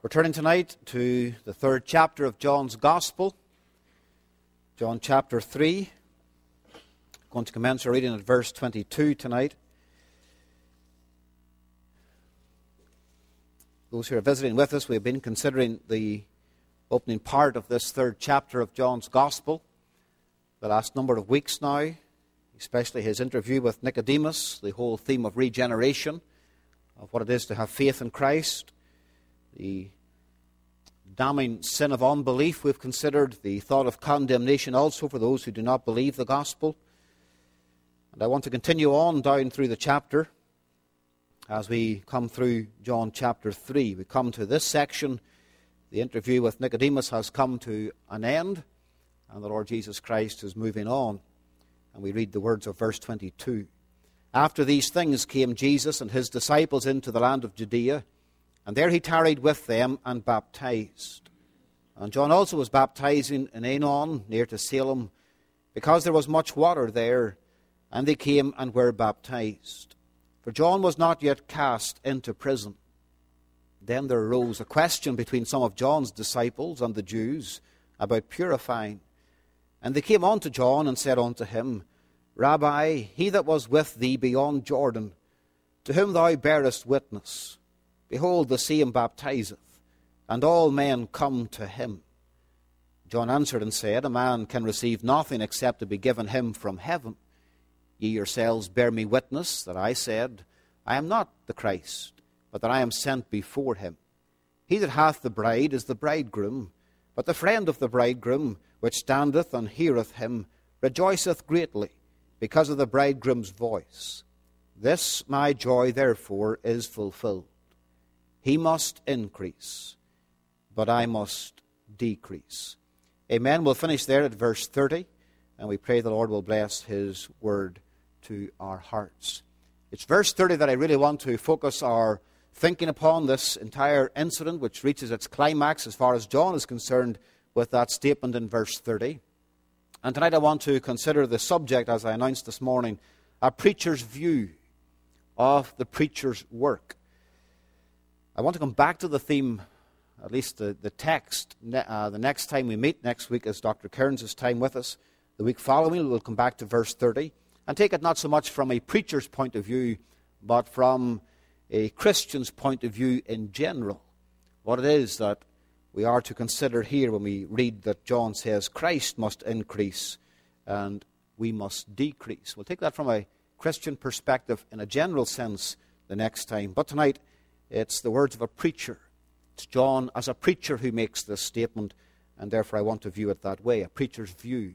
We're turning tonight to the third chapter of John's Gospel, John chapter 3. I'm going to commence our reading at verse 22 tonight. Those who are visiting with us, we've been considering the opening part of this third chapter of John's Gospel the last number of weeks now, especially his interview with Nicodemus, the whole theme of regeneration, of what it is to have faith in Christ. The damning sin of unbelief we've considered, the thought of condemnation also for those who do not believe the gospel. And I want to continue on down through the chapter as we come through John chapter 3. We come to this section. The interview with Nicodemus has come to an end, and the Lord Jesus Christ is moving on. And we read the words of verse 22. After these things came Jesus and his disciples into the land of Judea, and there he tarried with them and baptized. And John also was baptizing in Aenon, near to Salem, because there was much water there, and they came and were baptized. For John was not yet cast into prison. Then there arose a question between some of John's disciples and the Jews about purifying. And they came unto John and said unto him, Rabbi, he that was with thee beyond Jordan, to whom thou bearest witness, behold, the same baptizeth, and all men come to him. John answered and said, A man can receive nothing except to be given him from heaven. Ye yourselves bear me witness that I said, I am not the Christ, but that I am sent before him. He that hath the bride is the bridegroom, but the friend of the bridegroom, which standeth and heareth him, rejoiceth greatly, because of the bridegroom's voice. This my joy therefore is fulfilled. He must increase, but I must decrease. Amen. We'll finish there at verse 30, and we pray the Lord will bless his word to our hearts. It's verse 30 that I really want to focus our thinking upon, this entire incident, which reaches its climax as far as John is concerned with that statement in verse 30. And tonight I want to consider the subject, as I announced this morning, a preacher's view of the preacher's work. I want to come back to the theme, at least the text, the next time we meet next week as Dr. Kearns' time with us. The week following we'll come back to verse 30 and take it not so much from a preacher's point of view, but from a Christian's point of view in general. What it is that we are to consider here when we read that John says Christ must increase and we must decrease. We'll take that from a Christian perspective in a general sense the next time. But tonight, it's the words of a preacher. It's John as a preacher who makes this statement, and therefore I want to view it that way, a preacher's view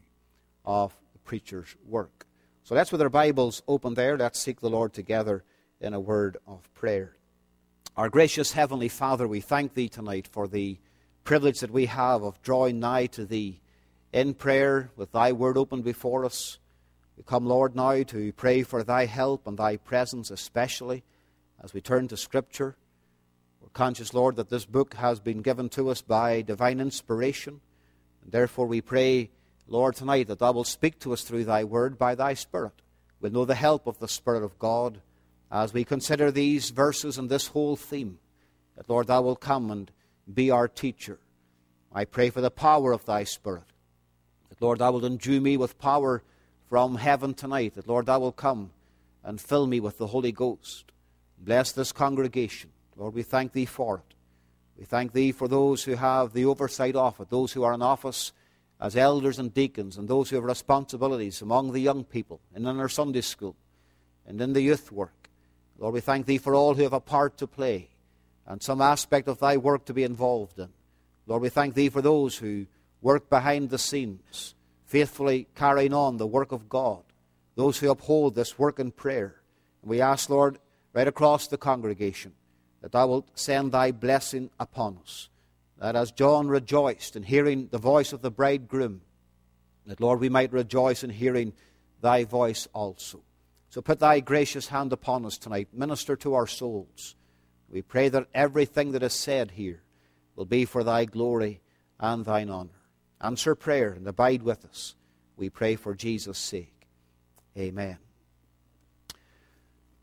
of the preacher's work. So let's, with our Bibles open there, let's seek the Lord together in a word of prayer. Our gracious Heavenly Father, we thank Thee tonight for the privilege that we have of drawing nigh to Thee in prayer with Thy word open before us. We come, Lord, now to pray for Thy help and Thy presence, especially as we turn to Scripture. We're conscious, Lord, that this book has been given to us by divine inspiration. And therefore we pray, Lord, tonight that Thou wilt speak to us through Thy word by Thy Spirit. We'll know the help of the Spirit of God as we consider these verses and this whole theme. That, Lord, Thou wilt come and be our teacher. I pray for the power of Thy Spirit. That, Lord, Thou wilt endue me with power from heaven tonight. That, Lord, Thou wilt come and fill me with the Holy Ghost. Bless this congregation. Lord, we thank Thee for it. We thank Thee for those who have the oversight of it, those who are in office as elders and deacons, and those who have responsibilities among the young people and in our Sunday school and in the youth work. Lord, we thank Thee for all who have a part to play and some aspect of Thy work to be involved in. Lord, we thank Thee for those who work behind the scenes, faithfully carrying on the work of God, those who uphold this work in prayer. And we ask, Lord, right across the congregation, that Thou wilt send Thy blessing upon us. That as John rejoiced in hearing the voice of the bridegroom, that, Lord, we might rejoice in hearing Thy voice also. So put Thy gracious hand upon us tonight. Minister to our souls. We pray that everything that is said here will be for Thy glory and Thine honor. Answer prayer and abide with us. We pray for Jesus' sake. Amen.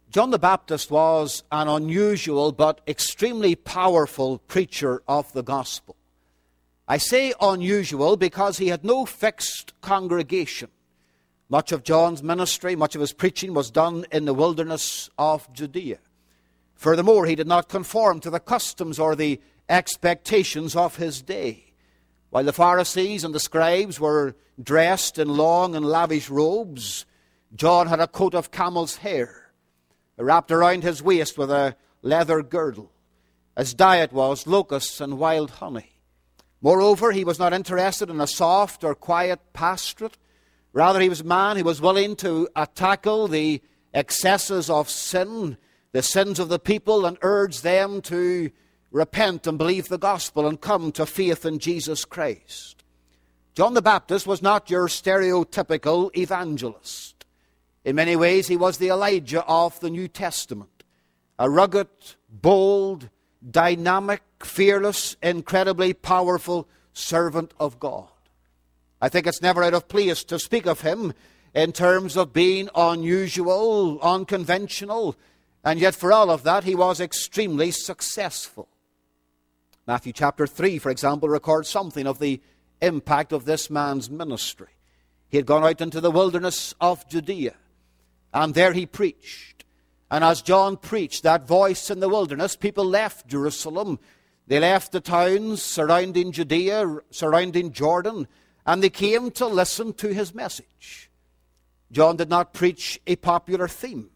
John the Baptist was an unusual but extremely powerful preacher of the gospel. I say unusual because he had no fixed congregation. Much of John's ministry, much of his preaching was done in the wilderness of Judea. Furthermore, he did not conform to the customs or the expectations of his day. While the Pharisees and the scribes were dressed in long and lavish robes, John had a coat of camel's hair, wrapped around his waist with a leather girdle. His diet was locusts and wild honey. Moreover, he was not interested in a soft or quiet pastorate. Rather, he was a man who was willing to tackle the excesses of sin, the sins of the people, and urge them to repent and believe the gospel and come to faith in Jesus Christ. John the Baptist was not your stereotypical evangelist. In many ways, he was the Elijah of the New Testament. A rugged, bold, dynamic, fearless, incredibly powerful servant of God. I think it's never out of place to speak of him in terms of being unusual, unconventional, and yet for all of that, he was extremely successful. Matthew chapter 3, for example, records something of the impact of this man's ministry. He had gone out into the wilderness of Judea, and there he preached. And as John preached that voice in the wilderness, people left Jerusalem. They left the towns surrounding Judea, surrounding Jordan, and they came to listen to his message. John did not preach a popular theme.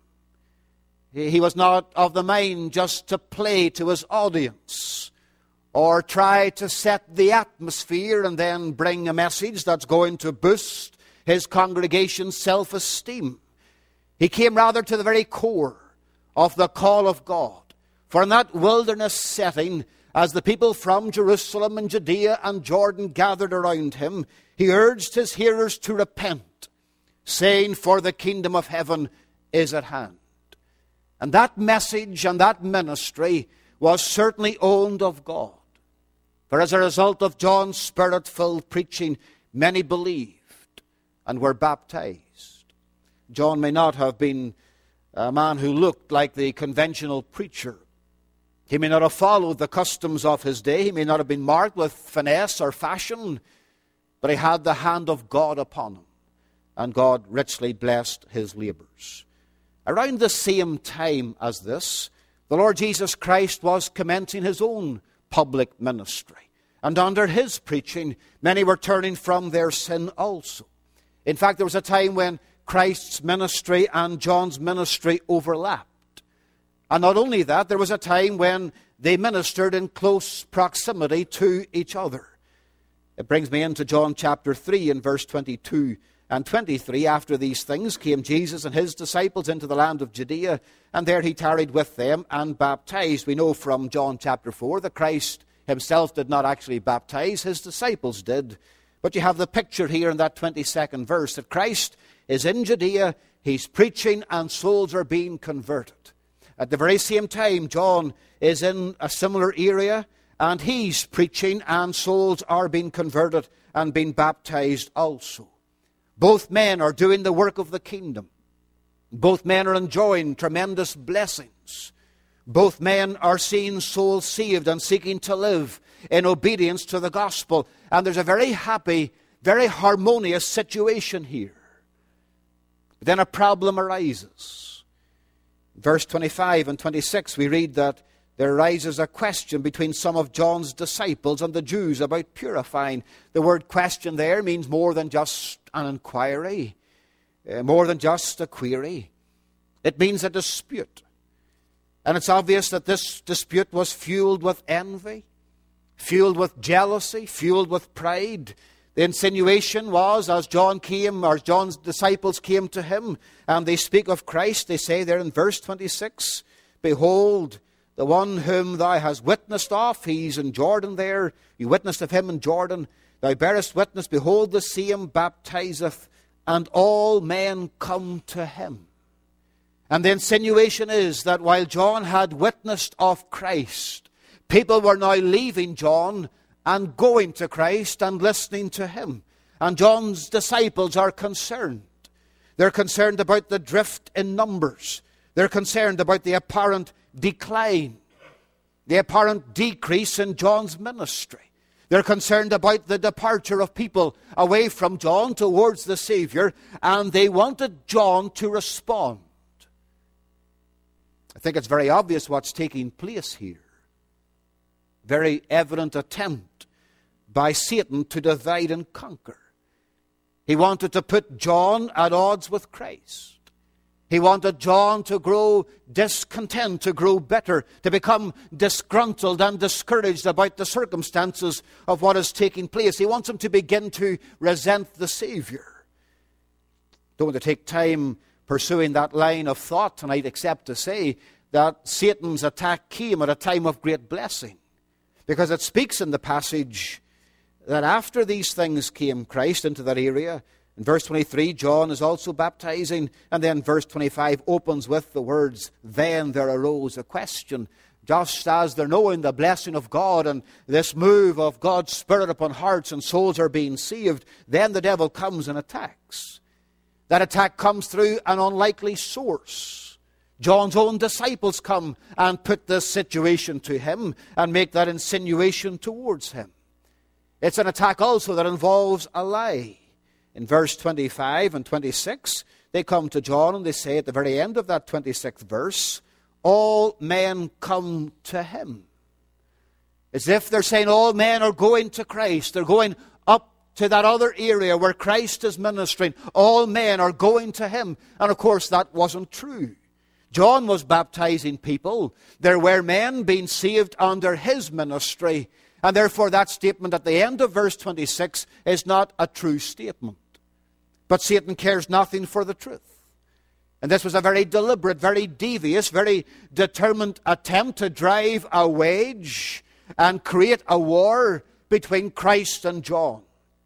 He was not of the mind just to play to his audience or try to set the atmosphere and then bring a message that's going to boost his congregation's self-esteem. He came rather to the very core of the call of God. For in that wilderness setting, as the people from Jerusalem and Judea and Jordan gathered around him, he urged his hearers to repent, saying, "For the kingdom of heaven is at hand." And that message and that ministry was certainly owned of God. For as a result of John's Spirit-filled preaching, many believed and were baptized. John may not have been a man who looked like the conventional preacher. He may not have followed the customs of his day. He may not have been marked with finesse or fashion, but he had the hand of God upon him, and God richly blessed his labors. Around the same time as this, the Lord Jesus Christ was commencing his own public ministry. And under his preaching, many were turning from their sin also. In fact, there was a time when Christ's ministry and John's ministry overlapped. And not only that, there was a time when they ministered in close proximity to each other. It brings me into John chapter 3 and verse 22 and 23. After these things came Jesus and his disciples into the land of Judea, and there he tarried with them and baptized. We know from John chapter 4 that Christ himself did not actually baptize, his disciples did. But you have the picture here in that 22nd verse that Christ is in Judea, he's preaching, and souls are being converted. At the very same time, John is in a similar area, and he's preaching, and souls are being converted and being baptized also. Both men are doing the work of the kingdom. Both men are enjoying tremendous blessings. Both men are seeing souls saved and seeking to live in obedience to the gospel. And there's a very happy, very harmonious situation here. But then a problem arises. Verse 25 and 26, we read that there arises a question between some of John's disciples and the Jews about purifying. The word question there means more than just an inquiry, more than just a query. It means a dispute. And it's obvious that this dispute was fueled with envy, fueled with jealousy, fueled with pride. The insinuation was, as John's disciples came to him, and they speak of Christ, they say there in verse 26, "Behold, the one whom thou hast witnessed of," he's in Jordan there, you witnessed of him in Jordan, "thou bearest witness, behold, the same baptizeth, and all men come to him." And the insinuation is that while John had witnessed of Christ, people were now leaving John and going to Christ and listening to him. And John's disciples are concerned. They're concerned about the drift in numbers. They're concerned about the apparent decline, the apparent decrease in John's ministry. They're concerned about the departure of people away from John towards the Savior, and they wanted John to respond. I think it's very obvious what's taking place here. Very evident attempt by Satan to divide and conquer. He wanted to put John at odds with Christ. He wanted John to grow discontent, to grow bitter, to become disgruntled and discouraged about the circumstances of what is taking place. He wants him to begin to resent the Savior. Don't want to take time pursuing that line of thought tonight, except to say that Satan's attack came at a time of great blessing. Because it speaks in the passage that after these things came Christ into that area. In verse 23, John is also baptizing. And then verse 25 opens with the words, then there arose a question. Just as they're knowing the blessing of God and this move of God's Spirit upon hearts and souls are being saved, then the devil comes and attacks. That attack comes through an unlikely source. John's own disciples come and put this situation to him and make that insinuation towards him. It's an attack also that involves a lie. In verse 25 and 26, they come to John and they say at the very end of that 26th verse, all men come to him. As if they're saying all men are going to Christ. They're going up to that other area where Christ is ministering. All men are going to him. And of course that wasn't true. John was baptizing people. There were men being saved under his ministry. And therefore that statement at the end of verse 26 is not a true statement. But Satan cares nothing for the truth. And this was a very deliberate, very devious, very determined attempt to drive a wedge and create a war between Christ and John.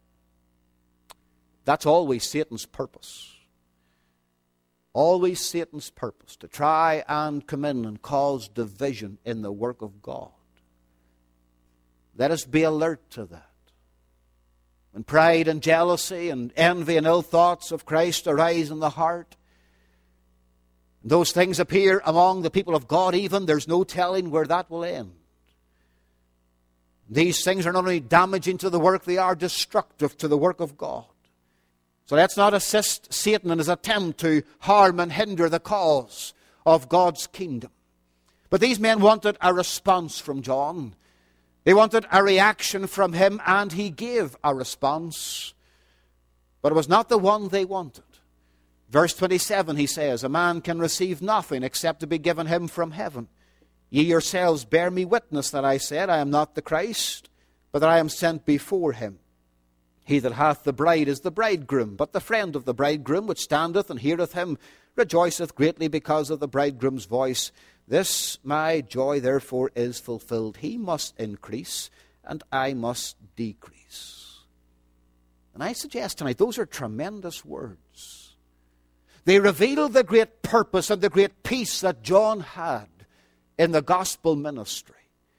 That's always Satan's purpose. Always Satan's purpose, to try and come in and cause division in the work of God. Let us be alert to that. When pride and jealousy and envy and ill thoughts of Christ arise in the heart, those things appear among the people of God even, there's no telling where that will end. These things are not only damaging to the work, they are destructive to the work of God. So let's not assist Satan in his attempt to harm and hinder the cause of God's kingdom. But these men wanted a response from John. They wanted a reaction from him, and he gave a response. But it was not the one they wanted. Verse 27, he says, a man can receive nothing except to be given him from heaven. Ye yourselves bear me witness that I said, I am not the Christ, but that I am sent before him. He that hath the bride is the bridegroom, but the friend of the bridegroom, which standeth and heareth him, rejoiceth greatly because of the bridegroom's voice. This my joy therefore is fulfilled. He must increase, and I must decrease. And I suggest tonight, those are tremendous words. They reveal the great purpose and the great peace that John had in the gospel ministry.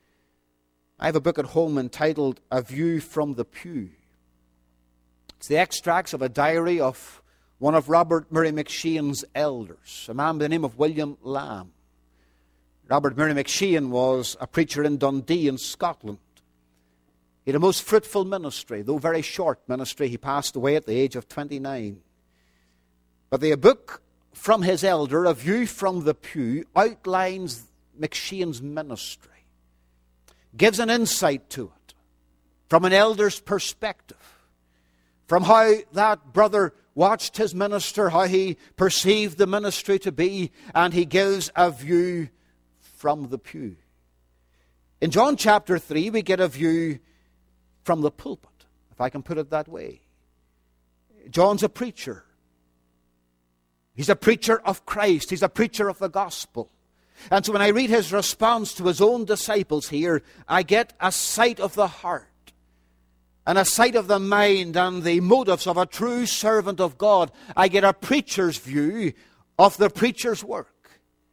I have a book at home entitled A View from the Pew. It's the extracts of a diary of one of Robert Murray McCheyne's elders, a man by the name of William Lamb. Robert Murray McCheyne was a preacher in Dundee in Scotland. He had a most fruitful ministry, though very short ministry. He passed away at the age of 29. But the book from his elder, A View from the Pew, outlines McCheyne's ministry, gives an insight to it from an elder's perspective, from how that brother watched his minister, how he perceived the ministry to be, and he gives a view from the pew. In John chapter 3, we get a view from the pulpit, if I can put it that way. John's a preacher. He's a preacher of Christ. He's a preacher of the gospel. And so when I read his response to his own disciples here, I get a sight of the heart and a sight of the mind and the motives of a true servant of God. I get a preacher's view of the preacher's work.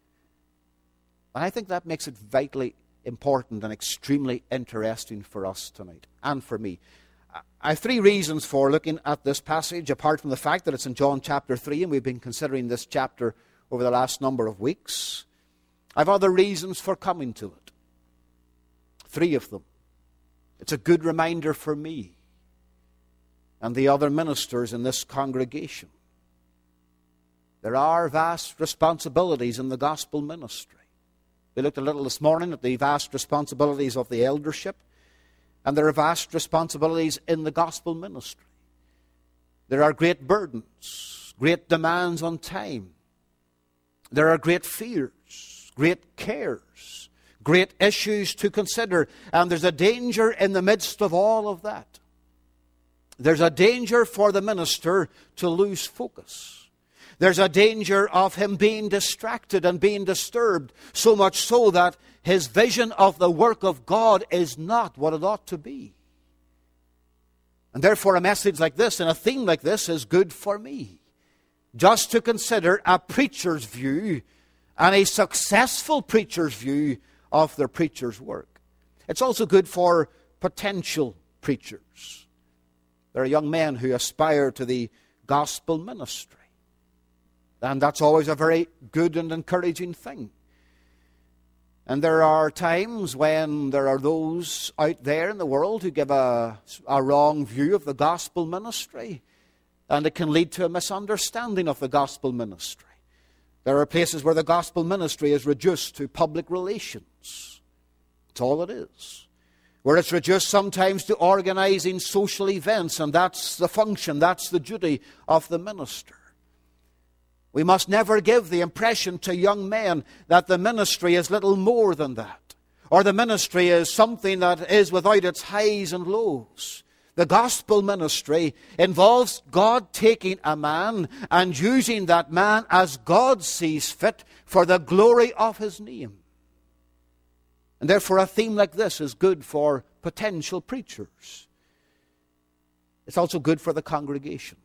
And I think that makes it vitally important and extremely interesting for us tonight, and for me. I have three reasons for looking at this passage, apart from the fact that it's in John chapter 3, and we've been considering this chapter over the last number of weeks. I've other reasons for coming to it. 3 of them. It's a good reminder for me and the other ministers in this congregation. There are vast responsibilities in the gospel ministry. We looked a little this morning at the vast responsibilities of the eldership, and there are vast responsibilities in the gospel ministry. There are great burdens, great demands on time. There are great fears, great cares, great issues to consider, and there's a danger in the midst of all of that. There's a danger for the minister to lose focus. There's a danger of him being distracted and being disturbed, so much so that his vision of the work of God is not what it ought to be. And therefore a message like this and a theme like this is good for me. Just to consider a preacher's view and a successful preacher's view of their preacher's work. It's also good for potential preachers. There are young men who aspire to the gospel ministry. And that's always a very good and encouraging thing. And there are times when there are those out there in the world who give a wrong view of the gospel ministry. And it can lead to a misunderstanding of the gospel ministry. There are places where the gospel ministry is reduced to public relations. That's all it is. Where it's reduced sometimes to organizing social events, and that's the function, that's the duty of the minister. We must never give the impression to young men that the ministry is little more than that, or the ministry is something that is without its highs and lows. The gospel ministry involves God taking a man and using that man as God sees fit for the glory of his name. And therefore a theme like this is good for potential preachers. It's also good for the congregation.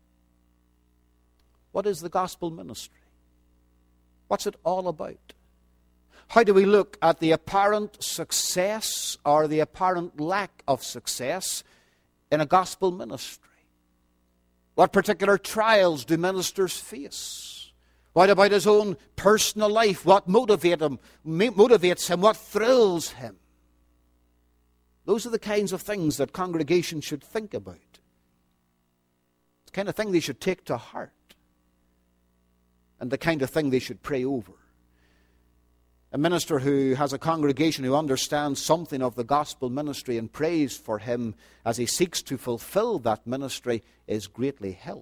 What is the gospel ministry? What's it all about? How do we look at the apparent success or the apparent lack of success in a gospel ministry? What particular trials do ministers face? What about his own personal life? What motivates him? What thrills him? Those are the kinds of things that congregations should think about. It's the kind of thing they should take to heart. And the kind of thing they should pray over. A minister who has a congregation who understands something of the gospel ministry and prays for him as he seeks to fulfill that ministry is greatly helped.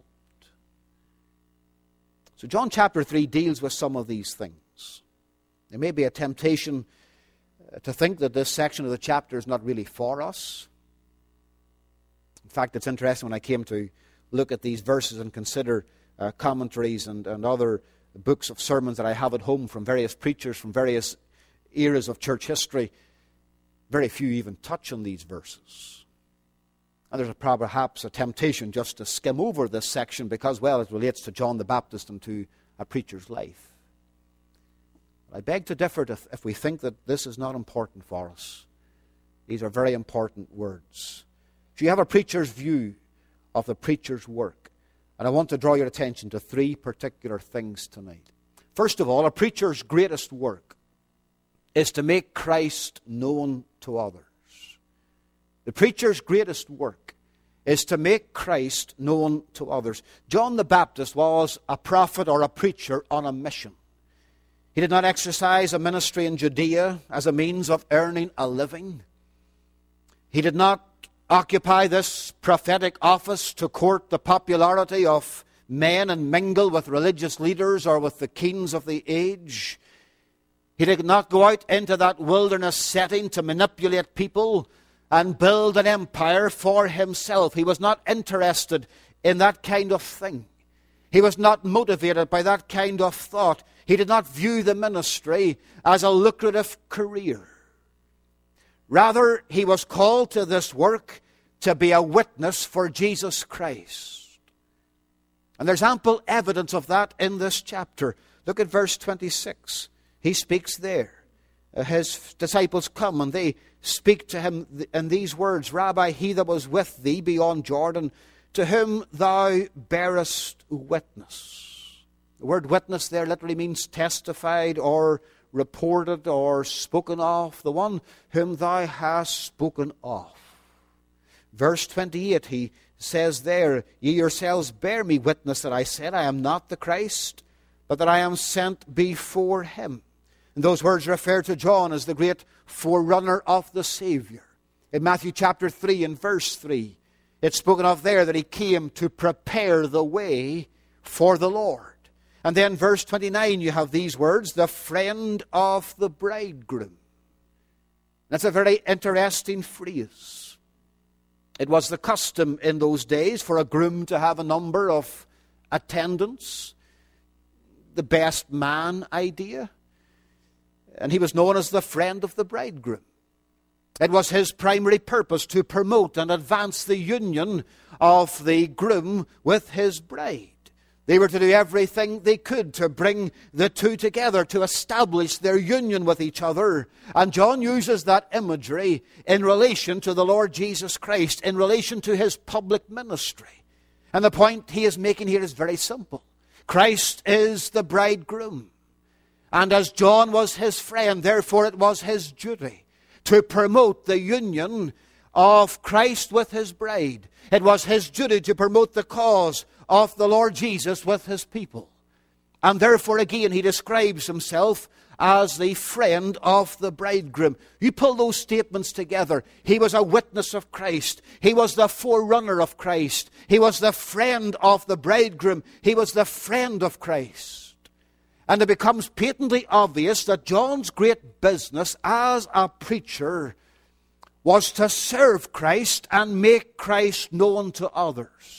So John chapter 3 deals with some of these things. There may be a temptation to think that this section of the chapter is not really for us. In fact, it's interesting when I came to look at these verses and consider commentaries and other books of sermons that I have at home from various preachers from various eras of church history. Very few even touch on these verses. And there's perhaps a temptation just to skim over this section because, well, it relates to John the Baptist and to a preacher's life. I beg to differ if we think that this is not important for us. These are very important words. So you have a preacher's view of the preacher's work. And I want to draw your attention to 3 particular things tonight. First of all, a preacher's greatest work is to make Christ known to others. The preacher's greatest work is to make Christ known to others. John the Baptist was a prophet or a preacher on a mission. He did not exercise a ministry in Judea as a means of earning a living. He did not occupy this prophetic office to court the popularity of men and mingle with religious leaders or with the kings of the age. He did not go out into that wilderness setting to manipulate people and build an empire for himself. He was not interested in that kind of thing. He was not motivated by that kind of thought. He did not view the ministry as a lucrative career. Rather, he was called to this work to be a witness for Jesus Christ. And there's ample evidence of that in this chapter. Look at verse 26. He speaks there. His disciples come and they speak to him in these words, Rabbi, he that was with thee beyond Jordan, to whom thou bearest witness. The word witness there literally means testified or reported or spoken of. The one whom thou hast spoken of. Verse 28, he says there, ye yourselves bear me witness that I said, I am not the Christ, but that I am sent before him. And those words refer to John as the great forerunner of the Savior. In Matthew chapter 3 and verse 3, it's spoken of there that he came to prepare the way for the Lord. And then verse 29, you have these words, the friend of the bridegroom. That's a very interesting phrase. It was the custom in those days for a groom to have a number of attendants. The best man idea. And he was known as the friend of the bridegroom. It was his primary purpose to promote and advance the union of the groom with his bride. They were to do everything they could to bring the two together, to establish their union with each other. And John uses that imagery in relation to the Lord Jesus Christ, in relation to his public ministry. And the point he is making here is very simple. Christ is the bridegroom. And as John was his friend, therefore it was his duty to promote the union of Christ with his bride. It was his duty to promote the cause of the Lord Jesus with his people. And therefore again he describes himself as the friend of the bridegroom. You pull those statements together. He was a witness of Christ. He was the forerunner of Christ. He was the friend of the bridegroom. He was the friend of Christ. And it becomes patently obvious that John's great business as a preacher was to serve Christ and make Christ known to others.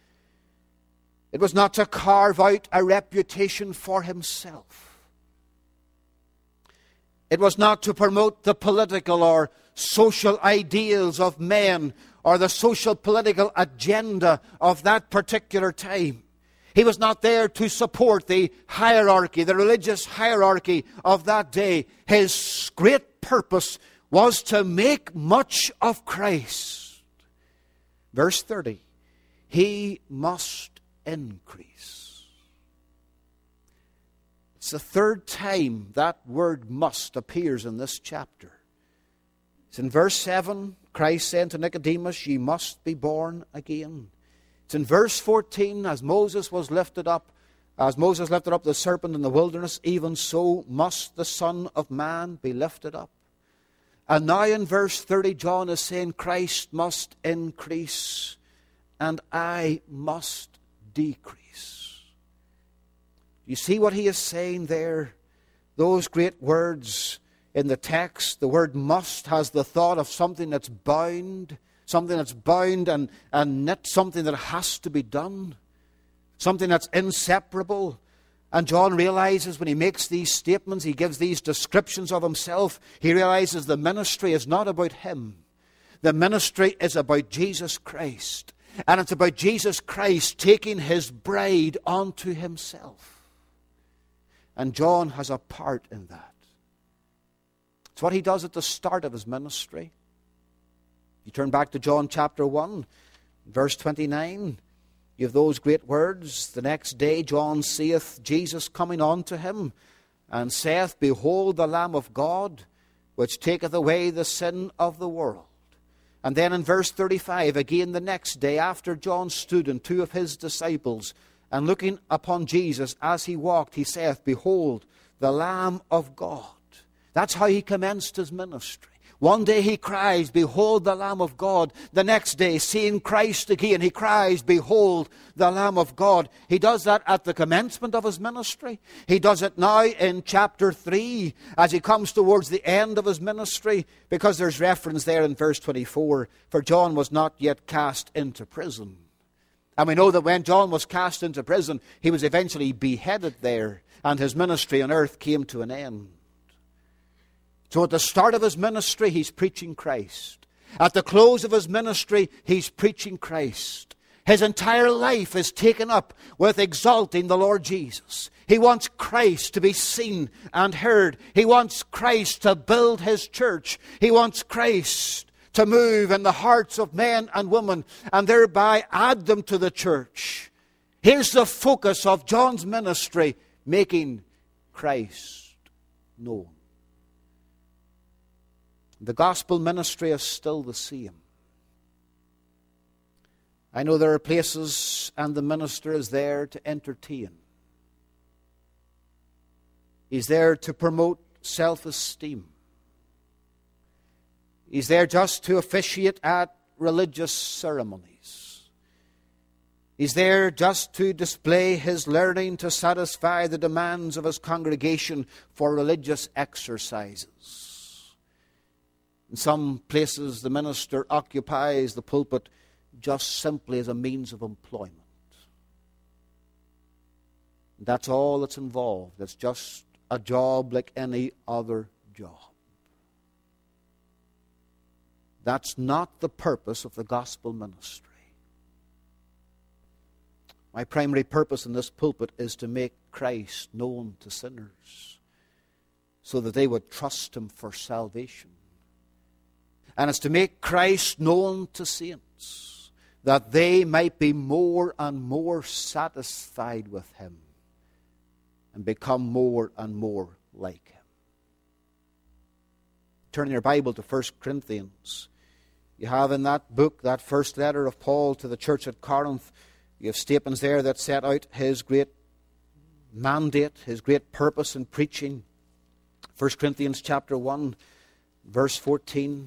It was not to carve out a reputation for himself. It was not to promote the political or social ideals of men or the social political agenda of that particular time. He was not there to support the hierarchy, the religious hierarchy of that day. His great purpose was to make much of Christ. Verse 30, he must increase. It's the third time that word must appears in this chapter. It's in verse 7, Christ said to Nicodemus, ye must be born again. It's in verse 14, as Moses lifted up the serpent in the wilderness, even so must the Son of Man be lifted up. And now in verse 30, John is saying Christ must increase and I must decrease. You see what he is saying there? Those great words in the text, the word must has the thought of something that's bound and knit, something that has to be done, something that's inseparable. And John realizes when he makes these statements, he gives these descriptions of himself, he realizes the ministry is not about him. The ministry is about Jesus Christ. And it's about Jesus Christ taking his bride onto himself. And John has a part in that. It's what he does at the start of his ministry. You turn back to John chapter 1, verse 29. You have those great words. The next day John seeth Jesus coming unto him, and saith, behold the Lamb of God, which taketh away the sin of the world. And then in verse 35, again the next day, after John stood and two of his disciples, and looking upon Jesus as he walked, he saith, behold the Lamb of God. That's how he commenced his ministry. One day he cries, behold the Lamb of God. The next day, seeing Christ again, he cries, behold the Lamb of God. He does that at the commencement of his ministry. He does it now in chapter 3 as he comes towards the end of his ministry, because there's reference there in verse 24, for John was not yet cast into prison. And we know that when John was cast into prison, he was eventually beheaded there, and his ministry on earth came to an end. So at the start of his ministry, he's preaching Christ. At the close of his ministry, he's preaching Christ. His entire life is taken up with exalting the Lord Jesus. He wants Christ to be seen and heard. He wants Christ to build his church. He wants Christ to move in the hearts of men and women and thereby add them to the church. Here's the focus of John's ministry, making Christ known. The gospel ministry is still the same. I know there are places and the minister is there to entertain. He's there to promote self-esteem. He's there just to officiate at religious ceremonies. He's there just to display his learning to satisfy the demands of his congregation for religious exercises. In some places, the minister occupies the pulpit just simply as a means of employment. That's all that's involved. It's just a job like any other job. That's not the purpose of the gospel ministry. My primary purpose in this pulpit is to make Christ known to sinners so that they would trust him for salvation. And it's to make Christ known to saints that they might be more and more satisfied with him and become more and more like him. Turn your Bible to 1 Corinthians. You have in that book, that first letter of Paul to the church at Corinth, you have statements there that set out his great mandate, his great purpose in preaching. 1 Corinthians chapter 1, verse 14.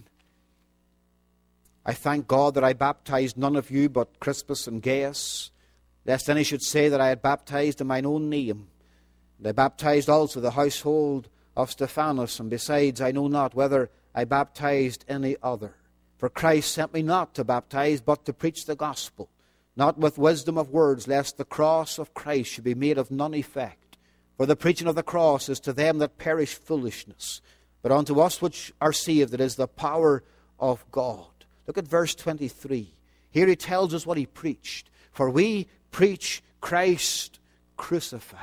I thank God that I baptized none of you but Crispus and Gaius, lest any should say that I had baptized in mine own name. And I baptized also the household of Stephanas, and besides I know not whether I baptized any other. For Christ sent me not to baptize, but to preach the gospel, not with wisdom of words, lest the cross of Christ should be made of none effect. For the preaching of the cross is to them that perish foolishness, but unto us which are saved it is the power of God. Look at verse 23. Here he tells us what he preached. For we preach Christ crucified.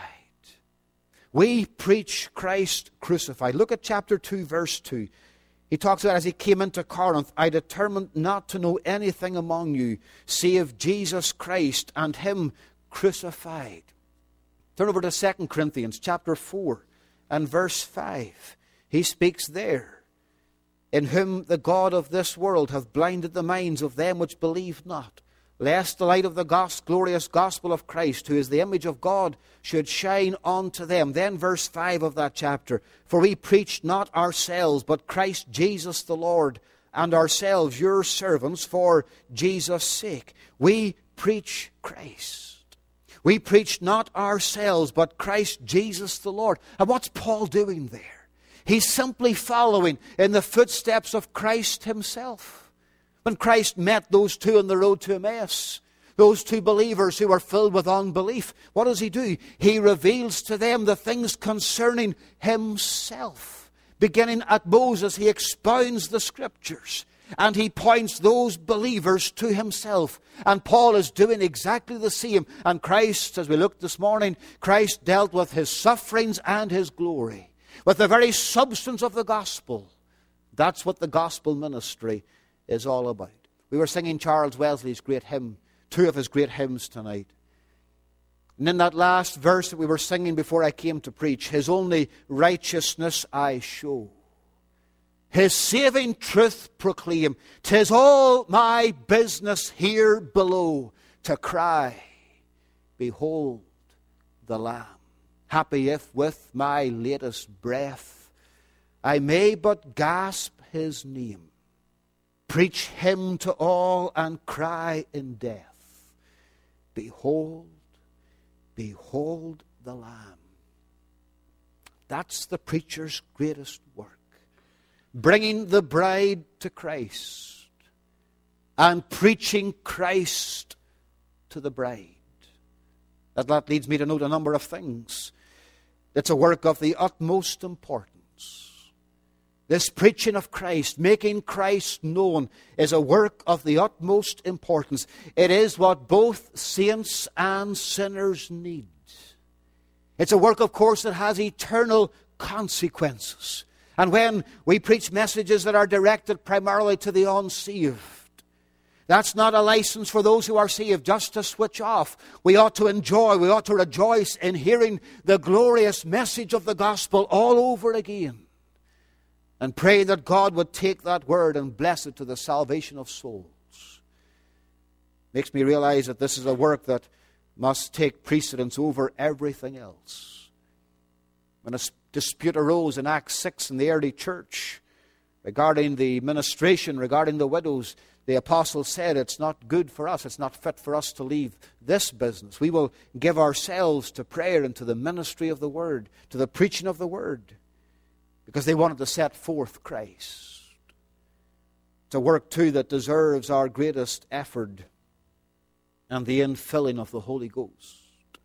We preach Christ crucified. Look at chapter 2, verse 2. He talks about as he came into Corinth, I determined not to know anything among you, save Jesus Christ and him crucified. Turn over to 2 Corinthians chapter 4 and verse 5. He speaks there. In whom the God of this world hath blinded the minds of them which believe not, lest the light of the glorious gospel of Christ, who is the image of God, should shine unto them. Then verse 5 of that chapter. For we preach not ourselves, but Christ Jesus the Lord, and ourselves your servants for Jesus' sake. We preach Christ. We preach not ourselves, but Christ Jesus the Lord. And what's Paul doing there? He's simply following in the footsteps of Christ himself. When Christ met those two on the road to Emmaus, those two believers who were filled with unbelief, what does he do? He reveals to them the things concerning himself. Beginning at Moses, he expounds the scriptures and he points those believers to himself. And Paul is doing exactly the same. And Christ, as we looked this morning, Christ dealt with his sufferings and his glory, with the very substance of the gospel. That's what the gospel ministry is all about. We were singing Charles Wesley's great hymn, two of his great hymns tonight. And in that last verse that we were singing before I came to preach, his only righteousness I show, his saving truth proclaim. 'Tis all my business here below to cry, behold the Lamb. Happy if with my latest breath I may but gasp his name, preach him to all and cry in death, behold, behold the Lamb. That's the preacher's greatest work. Bringing the bride to Christ and preaching Christ to the bride. That leads me to note a number of things. It's a work of the utmost importance. This preaching of Christ, making Christ known, is a work of the utmost importance. It is what both saints and sinners need. It's a work, of course, that has eternal consequences. And when we preach messages that are directed primarily to the unsaved, That's not a license for those who are saved just to switch off. We ought to enjoy, we ought to rejoice in hearing the glorious message of the gospel all over again. And pray that God would take that word and bless it to the salvation of souls. Makes me realize that this is a work that must take precedence over everything else. When a dispute arose in Acts 6 in the early church regarding the ministration, regarding the widows, the apostle said, it's not good for us, it's not fit for us to leave this business. We will give ourselves to prayer and to the ministry of the word, to the preaching of the word, because they wanted to set forth Christ. It's a work, too, that deserves our greatest effort and the infilling of the Holy Ghost.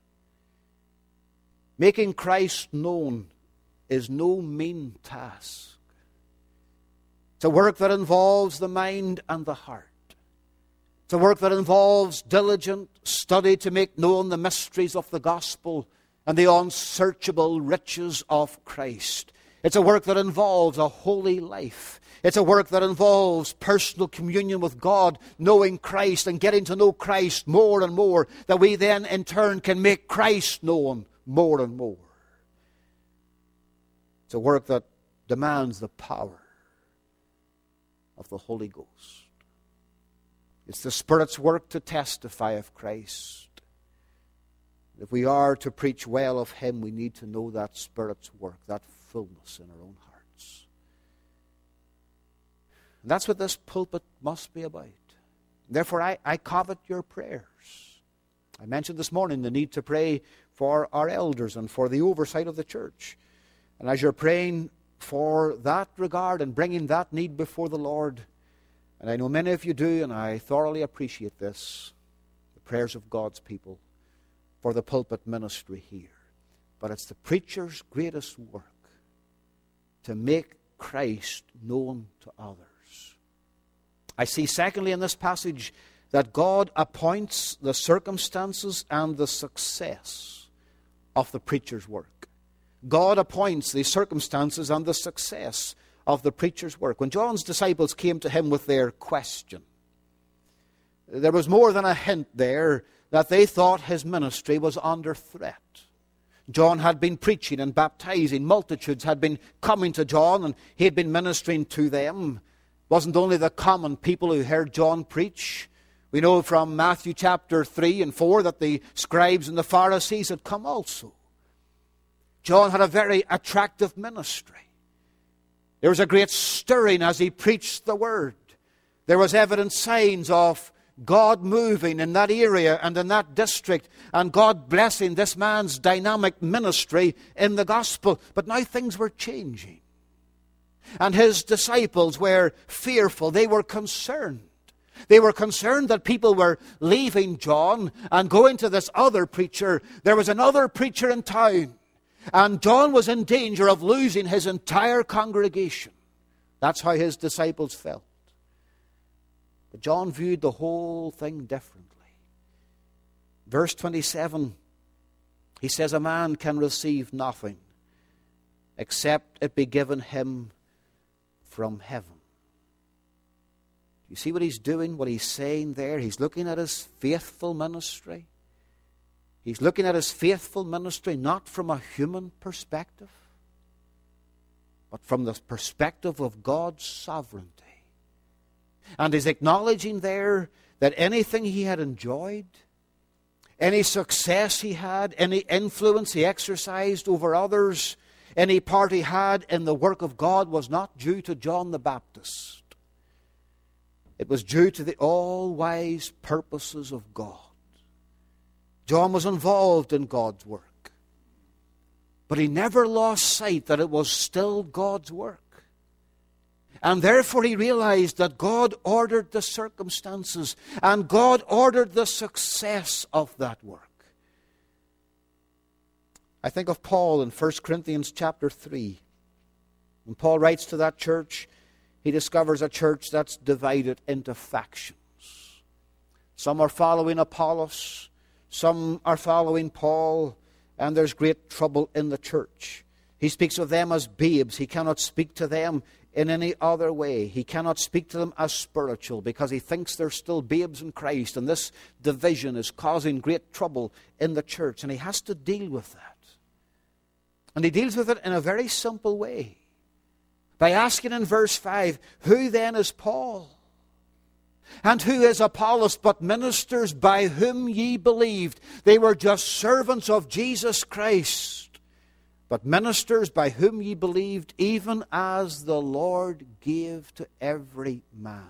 Making Christ known is no mean task. It's a work that involves the mind and the heart. It's a work that involves diligent study to make known the mysteries of the gospel and the unsearchable riches of Christ. It's a work that involves a holy life. It's a work that involves personal communion with God, knowing Christ and getting to know Christ more and more, that we then in turn can make Christ known more and more. It's a work that demands the power of the Holy Ghost. It's the Spirit's work to testify of Christ. If we are to preach well of Him, we need to know that Spirit's work, that fullness in our own hearts. And that's what this pulpit must be about. Therefore, I covet your prayers. I mentioned this morning the need to pray for our elders and for the oversight of the church. And as you're praying for that regard and bringing that need before the Lord, and I know many of you do, and I thoroughly appreciate this, the prayers of God's people for the pulpit ministry here. But it's the preacher's greatest work to make Christ known to others. I see, secondly, in this passage that God appoints the circumstances and the success of the preacher's work. God appoints the circumstances and the success of the preacher's work. When John's disciples came to him with their question, there was more than a hint there that they thought his ministry was under threat. John had been preaching and baptizing. Multitudes had been coming to John, and he had been ministering to them. It wasn't only the common people who heard John preach. We know from Matthew chapter 3 and 4 that the scribes and the Pharisees had come also. John had a very attractive ministry. There was a great stirring as he preached the word. There was evident signs of God moving in that area and in that district, and God blessing this man's dynamic ministry in the gospel. But now things were changing. And his disciples were fearful. They were concerned. They were concerned that people were leaving John and going to this other preacher. There was another preacher in town, and John was in danger of losing his entire congregation. That's how his disciples felt. But John viewed the whole thing differently. Verse 27, he says, a man can receive nothing except it be given him from heaven. You see what he's doing, what he's saying there? He's looking at his faithful ministry. He's looking at his faithful ministry not from a human perspective, but from the perspective of God's sovereignty. And he's acknowledging there that anything he had enjoyed, any success he had, any influence he exercised over others, any part he had in the work of God was not due to John the Baptist. It was due to the all-wise purposes of God. John was involved in God's work, but he never lost sight that it was still God's work. And therefore he realized that God ordered the circumstances and God ordered the success of that work. I think of Paul in 1 Corinthians chapter 3. When Paul writes to that church, he discovers a church that's divided into factions. Some are following Apollos, some are following Paul, and there's great trouble in the church. He speaks of them as babes. He cannot speak to them in any other way. He cannot speak to them as spiritual because he thinks they're still babes in Christ, and this division is causing great trouble in the church, and he has to deal with that. And he deals with it in a very simple way by asking in verse 5, who then is Paul? And who is Apollos but ministers by whom ye believed? They were just servants of Jesus Christ, but ministers by whom ye believed, even as the Lord gave to every man.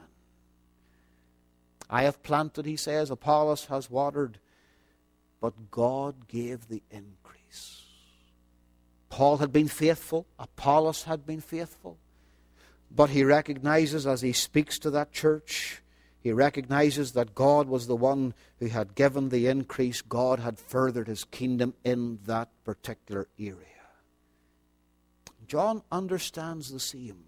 I have planted, he says, Apollos has watered, but God gave the increase. Paul had been faithful, Apollos had been faithful, but he recognizes as he speaks to that church, he recognizes that God was the one who had given the increase. God had furthered his kingdom in that particular area. John understands the same.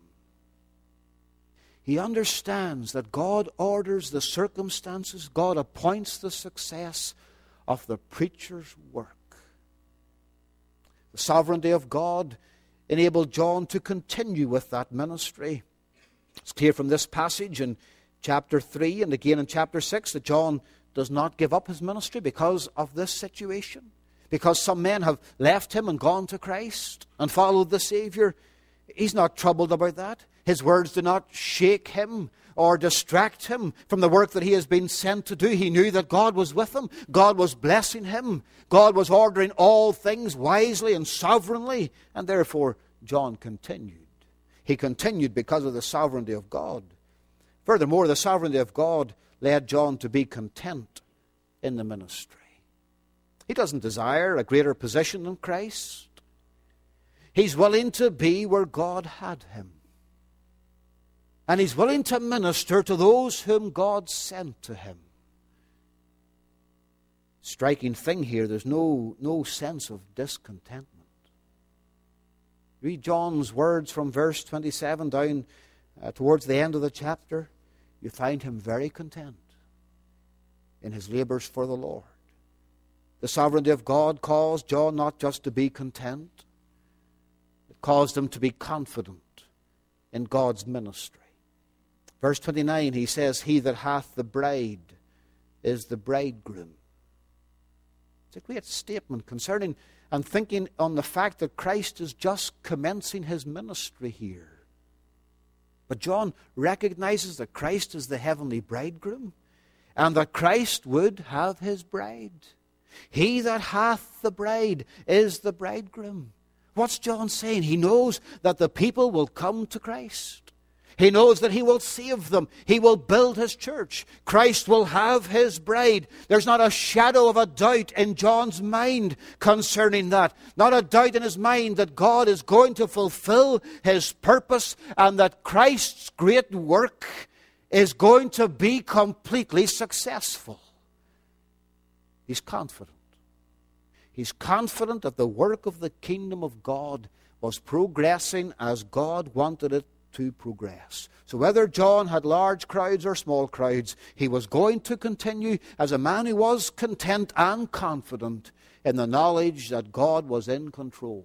He understands that God orders the circumstances, God appoints the success of the preacher's work. The sovereignty of God enabled John to continue with that ministry. It's clear from this passage in chapter 3 and again in chapter 6 that John does not give up his ministry because of this situation. Because some men have left him and gone to Christ and followed the Savior. He's not troubled about that. His words do not shake him or distract him from the work that he has been sent to do. He knew that God was with him. God was blessing him. God was ordering all things wisely and sovereignly. And therefore, John continued. He continued because of the sovereignty of God. Furthermore, the sovereignty of God led John to be content in the ministry. He doesn't desire a greater position than Christ. He's willing to be where God had him. And he's willing to minister to those whom God sent to him. Striking thing here, there's no sense of discontentment. Read John's words from verse 27 down towards the end of the chapter. You find him very content in his labors for the Lord. The sovereignty of God caused John not just to be content, it caused him to be confident in God's ministry. Verse 29, he says, he that hath the bride is the bridegroom. It's a great statement concerning and thinking on the fact that Christ is just commencing his ministry here. But John recognizes that Christ is the heavenly bridegroom and that Christ would have his bride. He that hath the bride is the bridegroom. What's John saying? He knows that the people will come to Christ. He knows that he will save them. He will build his church. Christ will have his bride. There's not a shadow of a doubt in John's mind concerning that. Not a doubt in his mind that God is going to fulfill his purpose and that Christ's great work is going to be completely successful. He's confident. He's confident that the work of the kingdom of God was progressing as God wanted it to progress. So whether John had large crowds or small crowds, he was going to continue as a man who was content and confident in the knowledge that God was in control.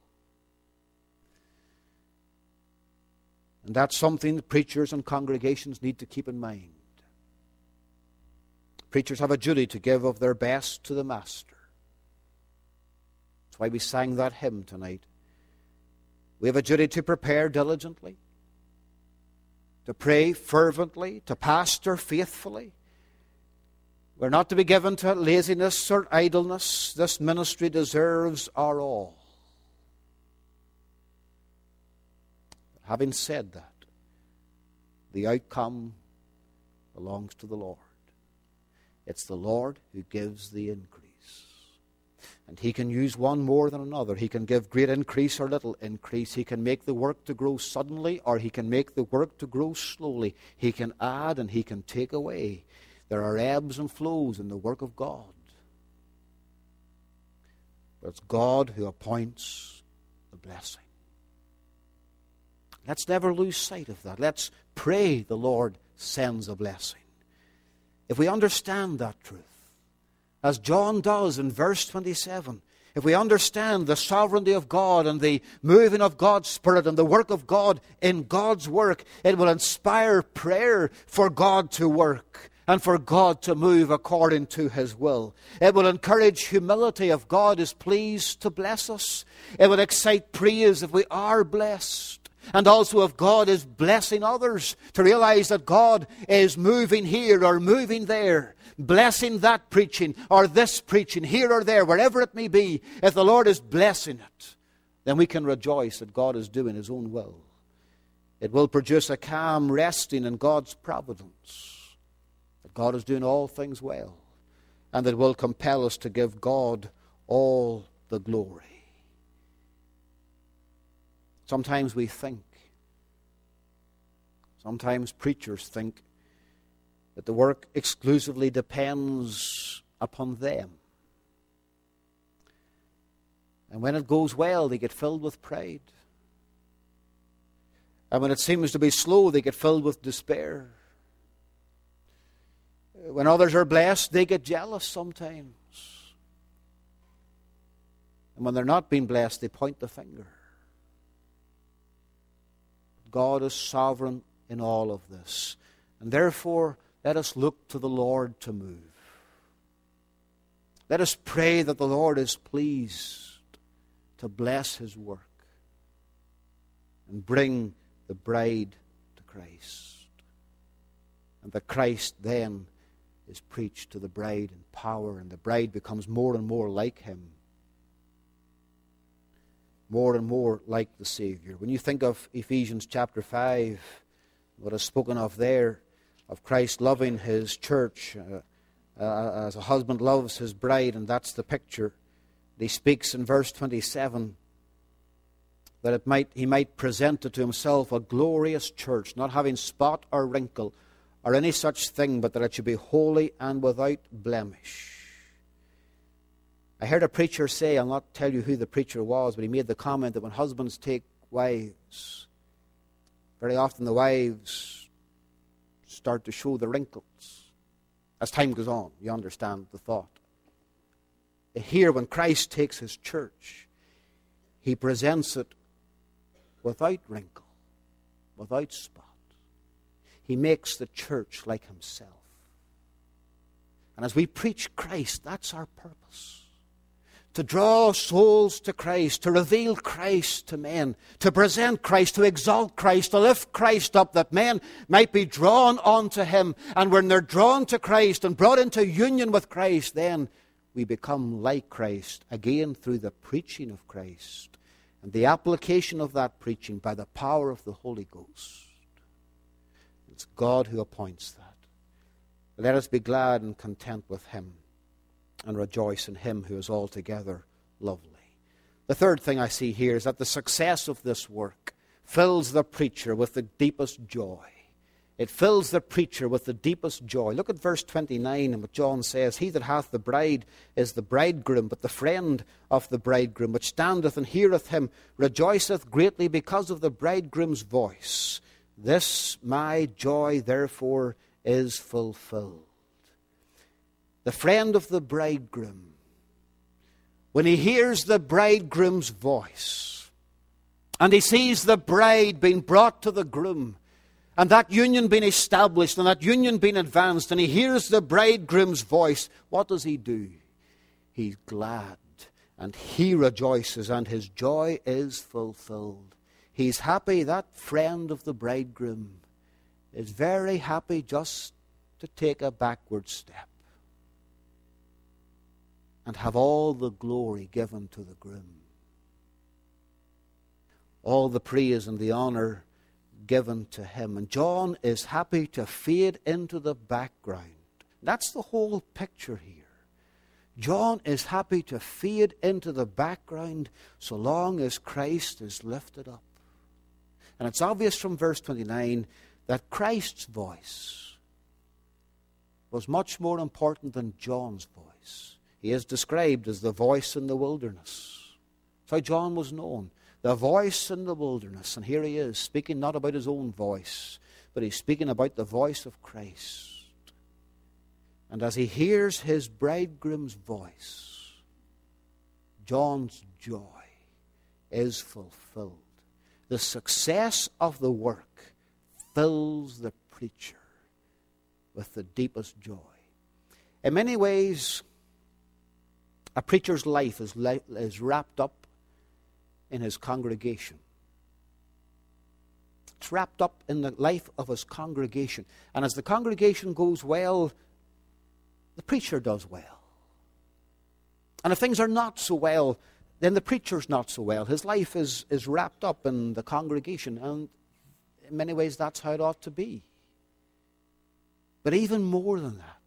And that's something that preachers and congregations need to keep in mind. Preachers have a duty to give of their best to the Master. That's why we sang that hymn tonight. We have a duty to prepare diligently, to pray fervently, to pastor faithfully. We're not to be given to laziness or idleness. This ministry deserves our all. Having said that, the outcome belongs to the Lord. It's the Lord who gives the increase. And he can use one more than another. He can give great increase or little increase. He can make the work to grow suddenly, or he can make the work to grow slowly. He can add and he can take away. There are ebbs and flows in the work of God. But it's God who appoints the blessing. Let's never lose sight of that. Let's pray the Lord sends a blessing. If we understand that truth, as John does in verse 27, if we understand the sovereignty of God and the moving of God's Spirit and the work of God in God's work, it will inspire prayer for God to work and for God to move according to His will. It will encourage humility if God is pleased to bless us. It will excite praise if we are blessed. And also if God is blessing others, to realize that God is moving here or moving there, blessing that preaching or this preaching, here or there, wherever it may be. If the Lord is blessing it, then we can rejoice that God is doing His own will. It will produce a calm resting in God's providence, that God is doing all things well, and it will compel us to give God all the glory. Sometimes we think, sometimes preachers think, that the work exclusively depends upon them. And when it goes well, they get filled with pride. And when it seems to be slow, they get filled with despair. When others are blessed, they get jealous sometimes. And when they're not being blessed, they point the finger. God is sovereign in all of this. And therefore, let us look to the Lord to move. Let us pray that the Lord is pleased to bless His work and bring the bride to Christ. And that Christ then is preached to the bride in power, and the bride becomes more and more like Him. More and more like the Savior. When you think of Ephesians chapter 5, what is spoken of there, of Christ loving His church as a husband loves his bride, and that's the picture. He speaks in verse 27 that He might present it to Himself a glorious church, not having spot or wrinkle or any such thing, but that it should be holy and without blemish. I heard a preacher say, I'll not tell you who the preacher was, but he made the comment that when husbands take wives, very often the wives start to show the wrinkles. As time goes on, you understand the thought. Here, when Christ takes His church, He presents it without wrinkle, without spot. He makes the church like Himself. And as we preach Christ, that's our purpose. To draw souls to Christ, to reveal Christ to men, to present Christ, to exalt Christ, to lift Christ up, that men might be drawn unto Him. And when they're drawn to Christ and brought into union with Christ, then we become like Christ, again through the preaching of Christ and the application of that preaching by the power of the Holy Ghost. It's God who appoints that. Let us be glad and content with Him, and rejoice in Him who is altogether lovely. The third thing I see here is that the success of this work fills the preacher with the deepest joy. It fills the preacher with the deepest joy. Look at verse 29 and what John says. He that hath the bride is the bridegroom, but the friend of the bridegroom, which standeth and heareth him, rejoiceth greatly because of the bridegroom's voice. This my joy therefore is fulfilled. The friend of the bridegroom, when he hears the bridegroom's voice and he sees the bride being brought to the groom and that union being established and that union being advanced, and he hears the bridegroom's voice, what does he do? He's glad and he rejoices and his joy is fulfilled. He's happy. That friend of the bridegroom is very happy just to take a backward step and have all the glory given to the groom. All the praise and the honor given to him. And John is happy to fade into the background. That's the whole picture here. John is happy to fade into the background so long as Christ is lifted up. And it's obvious from verse 29 that Christ's voice was much more important than John's voice. He is described as the voice in the wilderness. That's how John was known. The voice in the wilderness. And here he is, speaking not about his own voice, but he's speaking about the voice of Christ. And as he hears his bridegroom's voice, John's joy is fulfilled. The success of the work fills the preacher with the deepest joy. In many ways, a preacher's life is wrapped up in his congregation. It's wrapped up in the life of his congregation. And as the congregation goes well, the preacher does well. And if things are not so well, then the preacher's not so well. His life is wrapped up in the congregation. And in many ways, that's how it ought to be. But even more than that,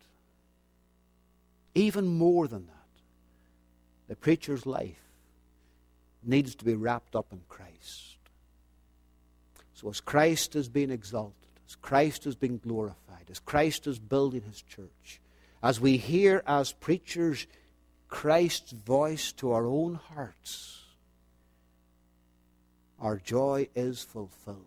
the preacher's life needs to be wrapped up in Christ. So as Christ is being exalted, as Christ is being glorified, as Christ is building his church, as we hear as preachers Christ's voice to our own hearts, our joy is fulfilled.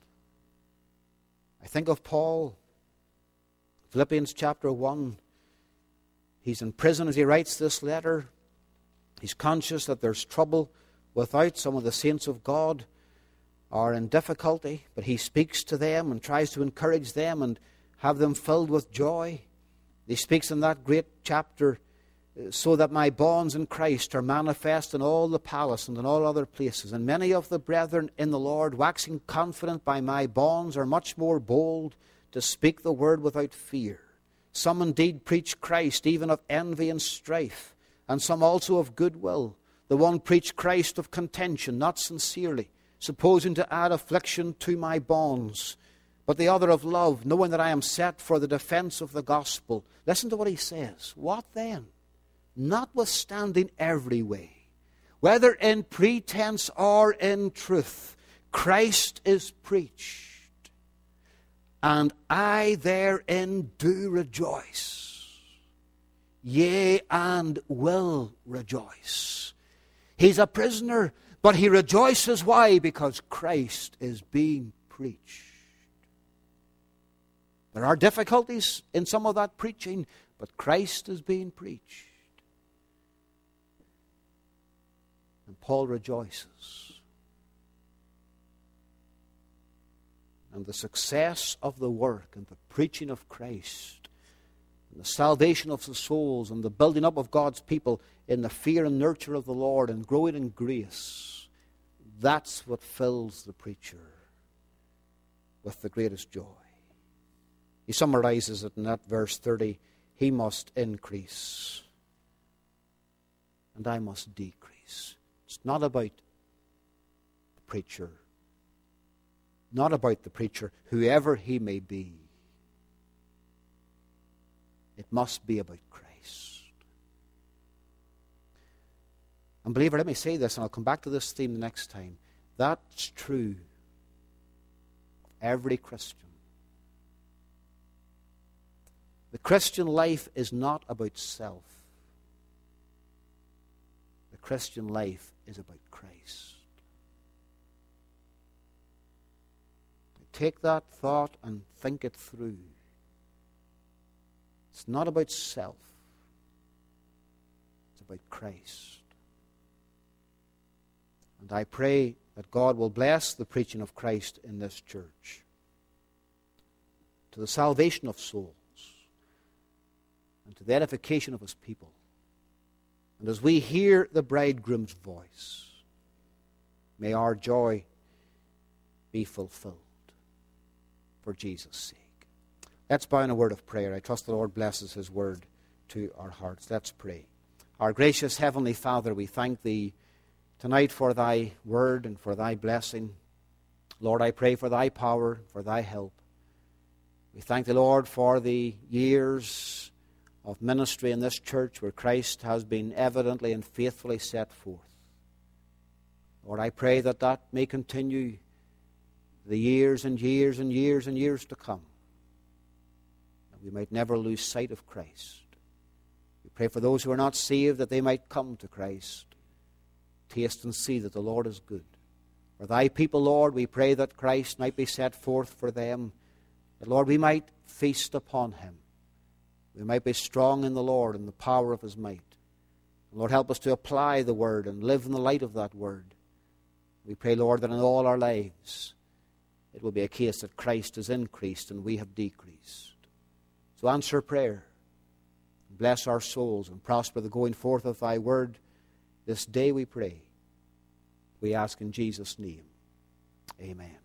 I think of Paul, Philippians chapter 1. He's in prison as he writes this letter. He's conscious that there's trouble without. Some of the saints of God are in difficulty, but he speaks to them and tries to encourage them and have them filled with joy. He speaks in that great chapter, so that my bonds in Christ are manifest in all the palace and in all other places. And many of the brethren in the Lord, waxing confident by my bonds, are much more bold to speak the word without fear. Some indeed preach Christ, even of envy and strife, and some also of goodwill. The one preached Christ of contention, not sincerely, supposing to add affliction to my bonds, but the other of love, knowing that I am set for the defense of the gospel. Listen to what he says. What then? Notwithstanding every way, whether in pretense or in truth, Christ is preached, and I therein do rejoice, yea, and will rejoice. He's a prisoner, but he rejoices. Why? Because Christ is being preached. There are difficulties in some of that preaching, but Christ is being preached. And Paul rejoices. And the success of the work and the preaching of Christ, and the salvation of the souls, and the building up of God's people in the fear and nurture of the Lord, and growing in grace, that's what fills the preacher with the greatest joy. He summarizes it in that verse 30. He must increase, and I must decrease. It's not about the preacher, not about the preacher, whoever he may be. It must be about Christ. And believer, let me say this, and I'll come back to this theme the next time. That's true of every Christian. The Christian life is not about self. The Christian life is about Christ. Take that thought and think it through. It's not about self. It's about Christ. And I pray that God will bless the preaching of Christ in this church, to the salvation of souls, and to the edification of his people. And as we hear the bridegroom's voice, may our joy be fulfilled for Jesus' sake. Let's bow in a word of prayer. I trust the Lord blesses his word to our hearts. Let's pray. Our gracious Heavenly Father, we thank thee tonight for thy word and for thy blessing. Lord, I pray for thy power, for thy help. We thank the Lord for the years of ministry in this church where Christ has been evidently and faithfully set forth. Lord, I pray that that may continue the years and years and years and years to come, that we might never lose sight of Christ. We pray for those who are not saved that they might come to Christ, taste and see that the Lord is good. For thy people, Lord, we pray that Christ might be set forth for them, that, Lord, we might feast upon him. We might be strong in the Lord and the power of his might. Lord, help us to apply the Word and live in the light of that Word. We pray, Lord, that in all our lives it will be a case that Christ has increased and we have decreased. So answer prayer. Bless our souls and prosper the going forth of thy Word this day, we pray. We ask in Jesus' name. Amen.